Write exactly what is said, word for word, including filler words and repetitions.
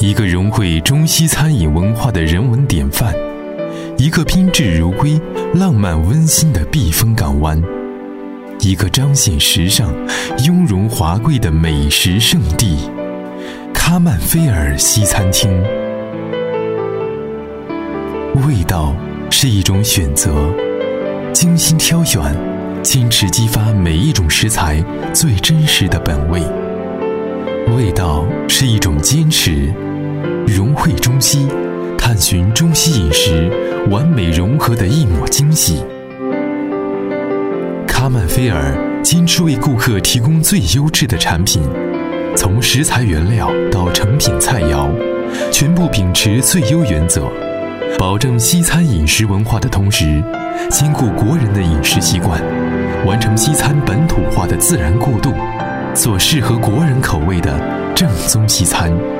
一个融汇中西餐饮文化的人文典范，一个宾至如归、浪漫温馨的避风港湾，一个彰显时尚、雍容华贵的美食圣地——喀曼菲尔西餐厅。味道是一种选择，精心挑选，坚持激发每一种食材最真实的本味。味道是一种坚持，融汇中西，探寻中西饮食完美融合的一抹惊喜。喀曼菲尔坚持为顾客提供最优质的产品，从食材原料到成品菜肴，全部秉持最优原则，保证西餐饮食文化的同时，兼顾国人的饮食习惯，完成西餐本土化的自然过渡，做适合国人口味的正宗西餐。